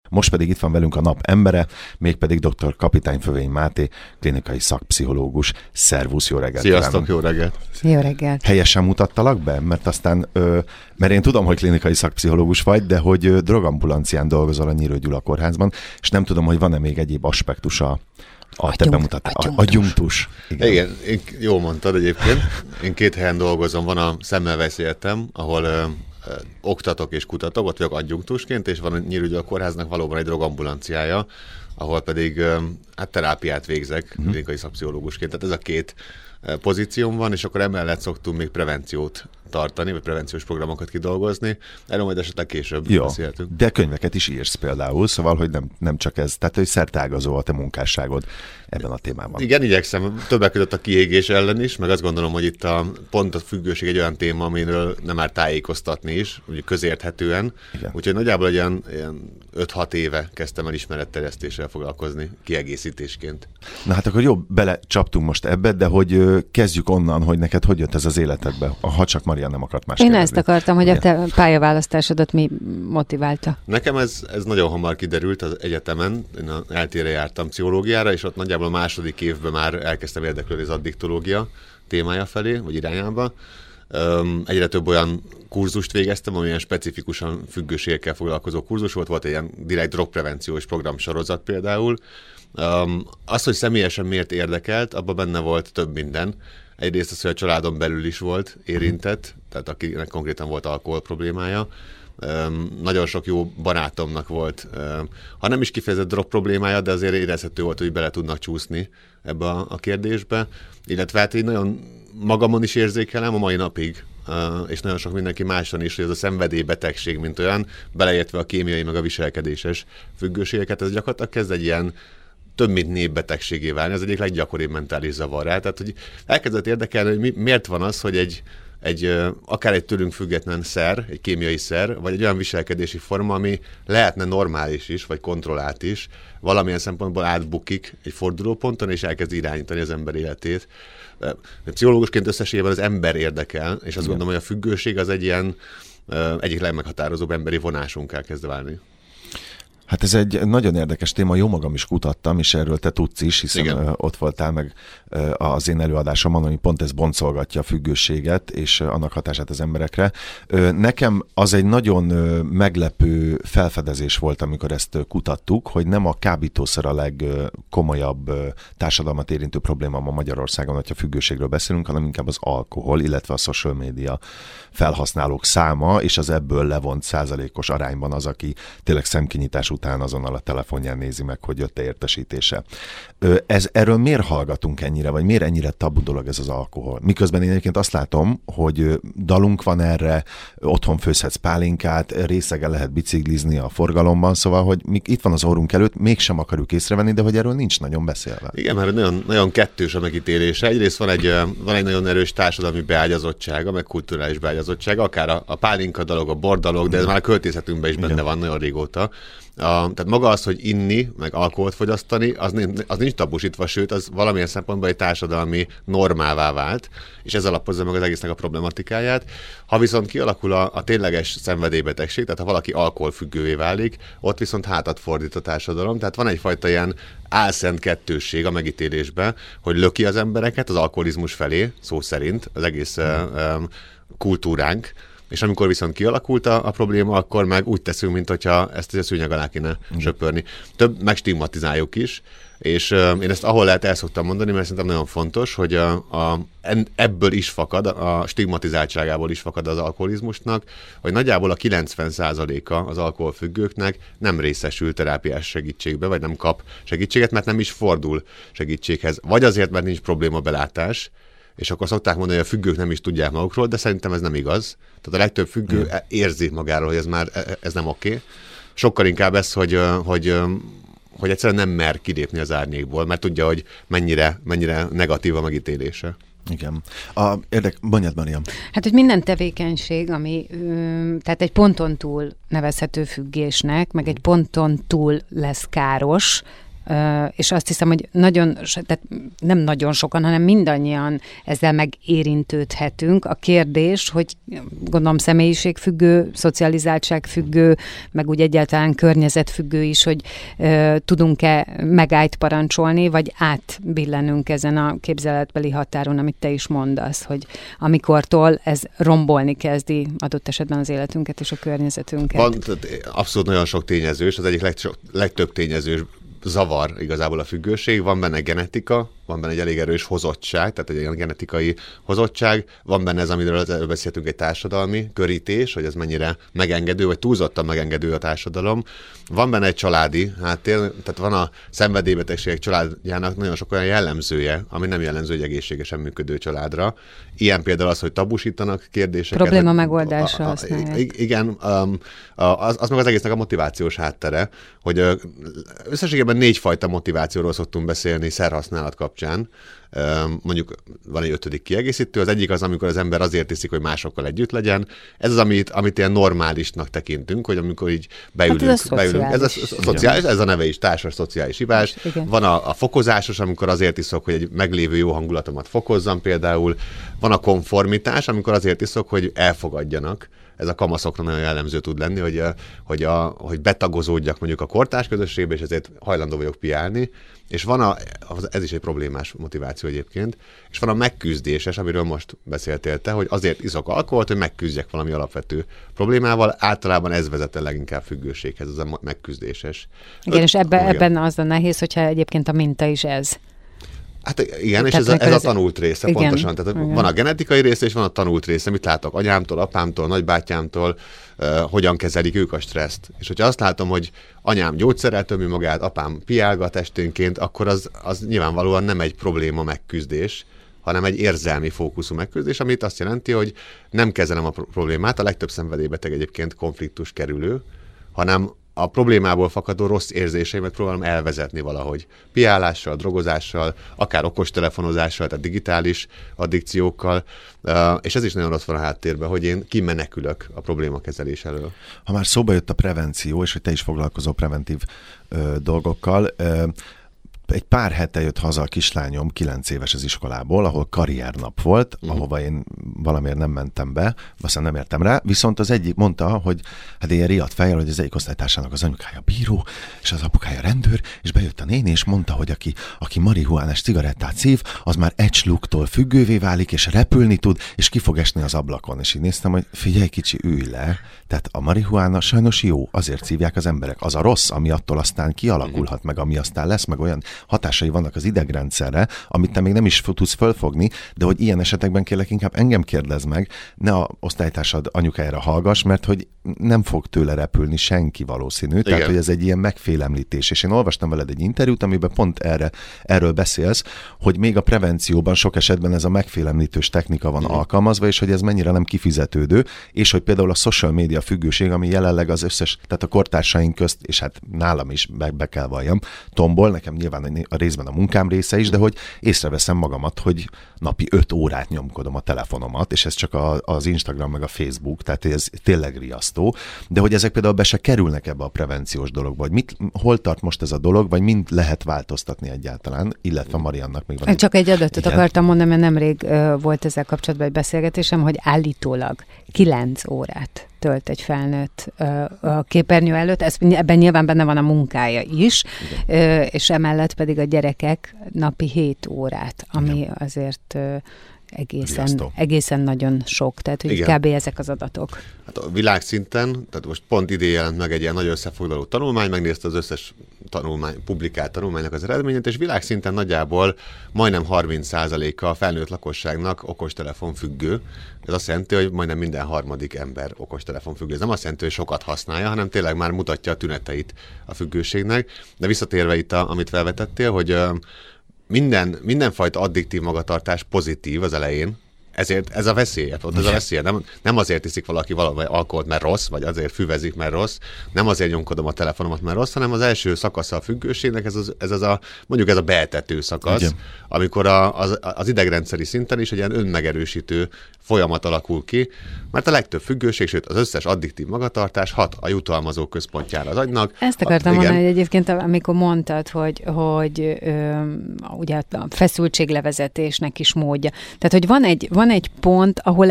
Most pedig itt van velünk a nap embere, mégpedig dr. Kapitányfövény Máté, klinikai szakpszichológus. Szervusz, jó reggelt! Sziasztok, jó reggelt! Jó reggelt! Helyesen mutattalak be? Mert aztán, mert én tudom, hogy klinikai szakpszichológus vagy, de hogy drogambulancián dolgozol a Nyírő Gyula kórházban, és nem tudom, hogy van-e még egyéb aspektus a te bemutatás. Adjunktus. Igen, jól mondtad egyébként. Én 2 helyen dolgozom, van a Semmelweis Egyetem, ahol oktatok és kutatok, ott vagyok adjunktusként, és van a Nyírő Gyula kórháznak valóban egy drogambulanciája, ahol pedig terápiát végzek klinikai szakpszichológusként. Tehát ez a 2 pozícióm van, és akkor emellett szoktunk még prevenciót tartani, vagy prevenciós programokat kidolgozni. Erről majd esetleg később beszéltünk. De könyveket is írsz például, szóval, hogy nem csak ez, tehát hogy szertágazó a te munkásságod ebben a témában. Igen, igyekszem többek között a kiégés ellen is, meg azt gondolom, hogy itt pont a függőség egy olyan téma, amiről nem már tájékoztatni is, úgy közérthetően. Igen. Úgyhogy nagyjából egy ilyen 5-6 éve kezdtem el ismeretterjesztéssel foglalkozni kiegészítésként. Na hát akkor jó, belecsaptunk most ebbe, de hogy kezdjük onnan, hogy neked hogy jött ez az életedbe, ha csak Marian nem akart más Én kérdezni. ezt akartam, hogy a te pályaválasztásodat mi motiválta? Nekem ez nagyon hamar kiderült az egyetemen, én az eltére jártam pszichológiára, és ott nagyjából a második évben már elkezdtem érdeklődni az addiktológia témája felé, vagy irányába. Egyre több olyan kurzust végeztem, amilyen specifikusan függőségekkel foglalkozó kurzus volt egy ilyen direkt drogprevenciós programsorozat például. Az, hogy személyesen miért érdekelt, abban benne volt több minden. Egyrészt az, hogy a családon belül is volt érintett, tehát akinek konkrétan volt alkohol problémája. Nagyon sok jó barátomnak volt, ha nem is kifejezett drog problémája, de azért érezhető volt, hogy bele tudnak csúszni ebbe a kérdésbe. Illetve hát így nagyon magamon is érzékelem a mai napig, és nagyon sok mindenki máson is, hogy ez a szenvedélybetegség, mint olyan, beleértve a kémiai meg a viselkedéses függőségeket, ez gyakorlatilag kezd egy ilyen több mint népbetegségé válni, az egyik leggyakoribb mentális zavarrá. Tehát, hogy elkezdett érdekelni, hogy miért van az, hogy akár egy tőlünk független szer, egy kémiai szer, vagy egy olyan viselkedési forma, ami lehetne normális is, vagy kontrollált is, valamilyen szempontból átbukik egy fordulóponton, és elkezd irányítani az ember életét. Pszichológusként összességében az ember érdekel, és azt gondolom, hogy a függőség az egy ilyen egyik legmeghatározóbb emberi vonásunk elkezd válni. Hát ez egy nagyon érdekes téma, jó magam is kutattam, és erről te tudsz is, hiszen ott voltál meg az én előadásomon, ami pont ez boncolgatja a függőséget, és annak hatását az emberekre. Nekem az egy nagyon meglepő felfedezés volt, amikor ezt kutattuk, hogy nem a kábítószer a legkomolyabb társadalmat érintő probléma ma Magyarországon, hogyha függőségről beszélünk, hanem inkább az alkohol, illetve a social media felhasználók száma, és az ebből levont százalékos arányban az, aki tényleg szemkinyitás után azonnal a telefonján nézi meg, hogy jött-e értesítése. Erről miért hallgatunk ennyire, vagy miért ennyire tabu dolog ez az alkohol? Miközben én egyébként azt látom, hogy dalunk van erre, otthon főzhetsz pálinkát, részegen lehet biciklizni a forgalomban, szóval, hogy itt van az orrunk előtt, mégsem akarjuk észrevenni, de hogy erről nincs nagyon beszélve. Igen, mert nagyon, nagyon kettős a megítélése. Egyrészt van egy nagyon erős társadalmi beágyazottsága, meg kulturális beágyazottsága, akár a pálinka dalog, a bordalog, de ez már a költészetünkben is benne van nagyon régóta. Tehát maga az, hogy inni, meg alkoholt fogyasztani, az nincs tabusítva, sőt, az valamilyen szempontból egy társadalmi normává vált, és ez alapozza meg az egésznek a problematikáját. Ha viszont kialakul a tényleges szenvedélybetegség, tehát ha valaki alkoholfüggővé válik, ott viszont hátat fordít a társadalom, tehát van egyfajta ilyen álszent kettősség a megítélésben, hogy löki az embereket az alkoholizmus felé, szó szerint, az egész kultúránk, és amikor viszont kialakult a probléma, akkor meg úgy teszünk, mintha ezt a szőnyeg alá kéne söpörni. Több megstigmatizáljuk is, és én ezt ahol lehet el szoktam mondani, mert szerintem nagyon fontos, hogy ebből is fakad, a stigmatizáltságából is fakad az alkoholizmusnak, hogy nagyjából a 90%-a az alkoholfüggőknek nem részesül terápiás segítségbe, vagy nem kap segítséget, mert nem is fordul segítséghez. Vagy azért, mert nincs problémabelátás, és akkor szokták mondani, hogy a függők nem is tudják magukról, de szerintem ez nem igaz. Tehát a legtöbb függő érzi magáról, hogy ez nem oké. Sokkal inkább ez, hogy egyszerűen nem mer kilépni az árnyékból, mert tudja, hogy mennyire negatív a megítélése. Igen. Mondjad, Mariam. Hát, hogy minden tevékenység, ami tehát egy ponton túl nevezhető függésnek, meg egy ponton túl lesz káros, és azt hiszem, hogy tehát nem nagyon sokan, hanem mindannyian ezzel megérintődhetünk. A kérdés, hogy gondolom személyiségfüggő, szocializáltságfüggő, meg úgy egyáltalán környezetfüggő is, hogy tudunk-e megállt parancsolni, vagy átbillenünk ezen a képzeletbeli határon, amit te is mondasz, hogy amikortól ez rombolni kezdi adott esetben az életünket és a környezetünket. Van abszolút nagyon sok tényező, és az egyik legtöbb tényező zavar igazából a függőség. Van benne genetika, van benne egy elég erős hozottság, tehát egy ilyen genetikai hozottság, van benne ez, amiről előbb beszéltünk, egy társadalmi körítés, hogy ez mennyire megengedő, vagy túlzottan megengedő a társadalom. Van benne egy családi háttér, tehát van a szenvedélybetegségek családjának nagyon sok olyan jellemzője, ami nem jellemző egy egészségesen működő családra. Ilyen például az, hogy tabusítanak kérdéseket. Probléma megoldásra használják. Igen, az meg az egésznek a motivációs háttere, hogy összességében 4 fajta motivációról szoktunk beszélni szerhasználat kapcsán. Mondjuk van egy 5. kiegészítő, az egyik az, amikor az ember azért iszik, hogy másokkal együtt legyen. Ez az, amit ilyen normálisnak tekintünk, hogy amikor így beülünk. Hát ez szociális, ez a neve is, társas szociális ivás. Van a fokozásos, amikor azért iszok, hogy egy meglévő jó hangulatomat fokozzam például. Van a konformitás, amikor azért iszok, hogy elfogadjanak. Ez a kamaszokra nagyon jellemző tud lenni, hogy betagozódjak mondjuk a kortárs közösségbe, és ezért hajlandó vagyok piálni. És van ez is egy problémás motiváció egyébként, és van a megküzdéses, amiről most beszéltél te, hogy azért iszok alkoholt, hogy megküzdjek valami alapvető problémával. Általában ez vezet el leginkább függőséghez, az a megküzdéses. Igen, és ebben az a nehéz, hogyha egyébként a minta is ez. Hát igen, és ez a tanult része, igen, pontosan. Tehát igen. Van a genetikai része, és van a tanult része, mit látok anyámtól, apámtól, nagybátyámtól, hogyan kezelik ők a stresszt. És hogyha azt látom, hogy anyám gyógyszerrel tömi magát, apám piálgat esténként, akkor az nyilvánvalóan nem egy probléma megküzdés, hanem egy érzelmi fókuszú megküzdés, amit azt jelenti, hogy nem kezelem a problémát, a legtöbb szenvedélybeteg egyébként konfliktus kerülő, hanem a problémából fakadó rossz érzéseimet próbálom elvezetni valahogy. Piálással, drogozással, akár okostelefonozással, tehát digitális addikciókkal, és ez is nagyon ott van a háttérben, hogy én kimenekülök a problémakezelés elől. Ha már szóba jött a prevenció, és hogy te is foglalkozol preventív dolgokkal, egy pár hete jött haza a kislányom, 9 éves az iskolából, ahol karriernap volt, ahova én valamiért nem mentem be, aztán nem értem rá, viszont az egyik mondta, hogy hát ilyen riadt fejjel, hogy az egyik osztálytársának az anyukája bíró, és az apukája rendőr, és bejött a néni, és mondta, hogy aki marihuánás cigarettát szív, az már egy sluktól függővé válik, és repülni tud, és ki fog esni az ablakon. És így néztem, hogy figyelj kicsi, ülj le, tehát a marihuána sajnos jó, azért szívják az emberek. Az a rossz, ami attól aztán kialakulhat meg, ami aztán lesz, meg olyan hatásai vannak az idegrendszerre, amit te még nem is tudsz fölfogni, de hogy ilyen esetekben kérlek inkább engem kérdezz meg, ne a osztálytársad anyukájára hallgass, mert hogy nem fog tőle repülni senki valószínű. Igen. Tehát, hogy ez egy ilyen megfélemlítés. És én olvastam veled egy interjút, amiben pont erről beszélsz, hogy még a prevencióban sok esetben ez a megfélemlítős technika van alkalmazva, és hogy ez mennyire nem kifizetődő, és hogy például a social media függőség, ami jelenleg az összes, tehát a kortársaink közt, és hát nálam is be kell valljam, tombol, nekem nyilván a részben a munkám része is, de hogy észreveszem magamat, hogy napi 5 órát nyomkodom a telefonomat, és ez csak az Instagram meg a Facebook, tehát ez tényleg riasztó, de hogy ezek például be se kerülnek ebbe a prevenciós dologba, hogy hol tart most ez a dolog, vagy mind lehet változtatni egyáltalán, illetve Mariannak még van. Csak egy adatot akartam mondani, mert nemrég volt ezzel kapcsolatban egy beszélgetésem, hogy állítólag 9 órát tölt egy felnőtt a képernyő előtt, ebben nyilván benne van a munkája is, és emellett pedig a gyerekek napi 7 órát, ami azért egészen nagyon sok, tehát hogy kb. Ezek az adatok. Hát a világszinten, tehát most pont idén jelent meg egy ilyen nagy összefoglaló tanulmány, megnézte az összes publikált tanulmánynak az eredményét, és világszinten nagyjából majdnem 30%-a a felnőtt lakosságnak okostelefon függő. Ez azt jelenti, hogy majdnem minden harmadik ember okostelefon függő. Ez nem azt jelenti, hogy sokat használja, hanem tényleg már mutatja a tüneteit a függőségnek. De visszatérve itt, amit felvetettél, hogy mindenfajta addiktív magatartás pozitív az elején, Ezért ez a veszélye, ez a veszélye. Nem azért iszik valaki valami alkoholt, mert rossz, vagy azért füvezik, mert rossz, nem azért nyomkodom a telefonomat, mert rossz, hanem az első szakasza a függőségnek, mondjuk ez a beetető szakasz, igen, amikor az idegrendszeri szinten is egy ilyen önmegerősítő folyamat alakul ki, mert a legtöbb függőség, sőt az összes addiktív magatartás hat a jutalmazó központjára az agynak. Ezt akartam mondani, hogy egyébként amikor mondtad, hogy ugye a feszültséglevezetésnek is módja. Tehát, hogy van egy pont, ahol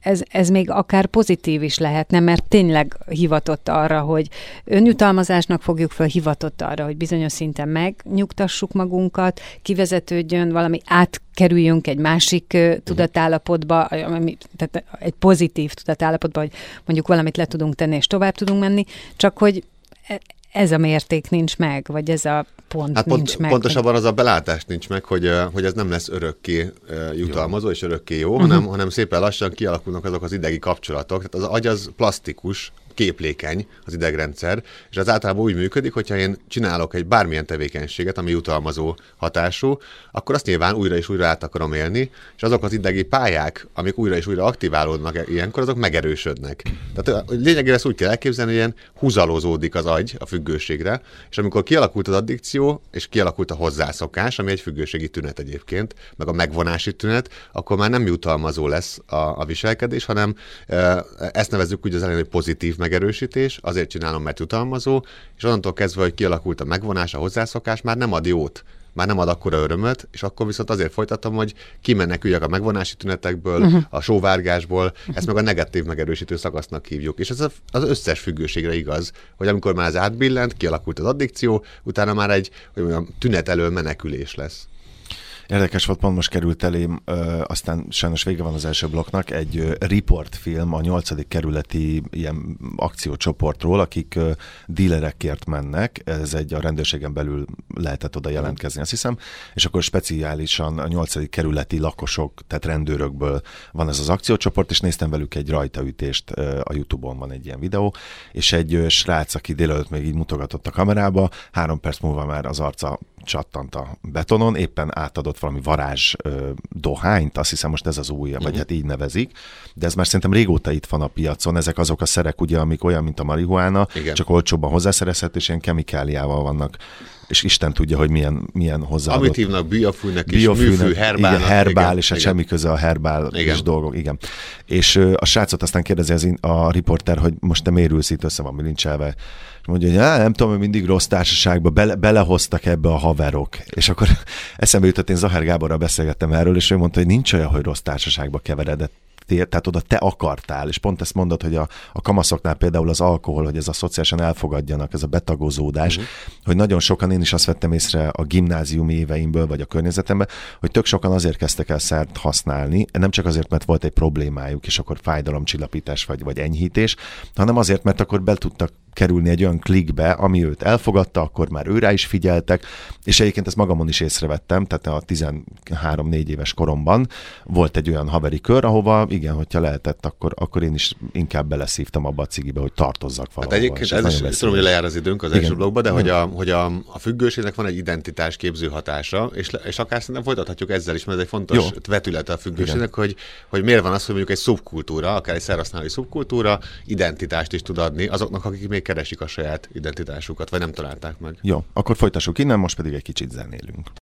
ez még akár pozitív is lehetne, mert tényleg hivatott arra, hogy önjutalmazásnak fogjuk föl, hivatott arra, hogy bizonyos szinten megnyugtassuk magunkat, kivezetődjön, valami átkerüljünk egy másik tudatállapotba, tehát egy pozitív tudatállapotba, hogy mondjuk valamit le tudunk tenni, és tovább tudunk menni, csak hogy ez a mérték nincs meg, vagy ez a pont nincs meg. Pontosabban az a belátás nincs meg, hogy ez nem lesz örökké jutalmazó és örökké jó, hanem szépen lassan kialakulnak azok az idegi kapcsolatok. Tehát az agy az plastikus, képlékeny az idegrendszer, és az általában úgy működik, hogyha én csinálok egy bármilyen tevékenységet, ami jutalmazó hatású, akkor azt nyilván újra és újra át akarom élni, és azok az idegi pályák, amik újra és újra aktiválódnak ilyenkor, azok megerősödnek. Tehát lényegében ezt úgy kell elképzelni, hogy ilyen húzalozódik az agy a függőségre, és amikor kialakult az addikció, és kialakult a hozzászokás, ami egy függőségi tünet egyébként, meg a megvonási tünet, akkor már nem jutalmazó lesz a viselkedés, hanem ezt nevezzük úgy az elején, hogy pozitív megerősítés, azért csinálom, mert jutalmazó, és onnantól kezdve, hogy kialakult a megvonás, a hozzászokás, már nem ad jót, már nem ad akkora örömöt, és akkor viszont azért folytatom, hogy kimeneküljek a megvonási tünetekből, a sóvárgásból, ezt meg a negatív megerősítő szakasznak hívjuk. És ez az összes függőségre igaz, hogy amikor már ez átbillent, kialakult az addikció, utána már egy tünet elől menekülés lesz. Érdekes volt, pont most került elém, aztán sajnos vége van az első blokknak, egy riportfilm a 8. kerületi ilyen akciócsoportról, akik dílerekért mennek, ez a rendőrségen belül lehetett oda jelentkezni, azt hiszem, és akkor speciálisan a 8. kerületi lakosok, tehát rendőrökből van ez az akciócsoport, és néztem velük egy rajtaütést, a YouTube-on van egy ilyen videó, és egy srác, aki délelőtt még így mutogatott a kamerába, 3 perc múlva már az arca csattant a betonon, éppen átadott valami varázs dohányt, azt hiszem most ez az új, vagy hát így nevezik, de ez már szerintem régóta itt van a piacon, ezek azok a szerek, ugye, amik olyan, mint a marihuána, igen, csak olcsóbban hozzászerezhető, és ilyen kemikáliával vannak, és Isten tudja, hogy milyen hozzáadott. Amit hívnak biofűnek és műfű, herbálnak. Igen, herbál, és hát semmi köze a herbál és dolgok, igen. És a srácot aztán kérdezi a riporter, hogy most te miért ülsz itt, össze van bilincselve, és mondja, hogy nem tudom, hogy mindig rossz társaságba belehoztak ebbe a haverok. És akkor eszembe jutott, én Zahár Gáborral beszélgettem erről, és ő mondta, hogy nincs olyan, hogy rossz társaságba keveredett, tehát oda te akartál, és pont ezt mondod, hogy a kamaszoknál például az alkohol, hogy ez a szociálisan elfogadjanak, ez a betagozódás, hogy nagyon sokan, én is azt vettem észre a gimnáziumi éveimből, vagy a környezetemben, hogy tök sokan azért kezdtek el szert használni, nem csak azért, mert volt egy problémájuk, és akkor fájdalomcsillapítás vagy enyhítés, hanem azért, mert akkor be tudtak kerülni egy olyan klikbe, ami őt elfogadta, akkor már őrá is figyeltek, és egyébként ezt magamon is észrevettem, tehát a 13-4 éves koromban volt egy olyan haveri kör, ahova igen, hogyha lehetett, akkor én is inkább beleszívtam abba a cigibe, hogy tartozzak valahol. Hát egyébként ez is tudom, hogy lejár az időnk az első blogba, de hogy a függőségnek van egy identitásképző hatása, és akár szerintem folytathatjuk ezzel is, mert ez egy fontos vetülete a függőségnek, hogy miért van az, hogy mondjuk egy szubkultúra, akár egy szerhasználói szubkultúra identitást is tud adni azoknak, akik még keresik a saját identitásukat, vagy nem találták meg. Jó, akkor folytassuk innen, most pedig egy kicsit zenélünk.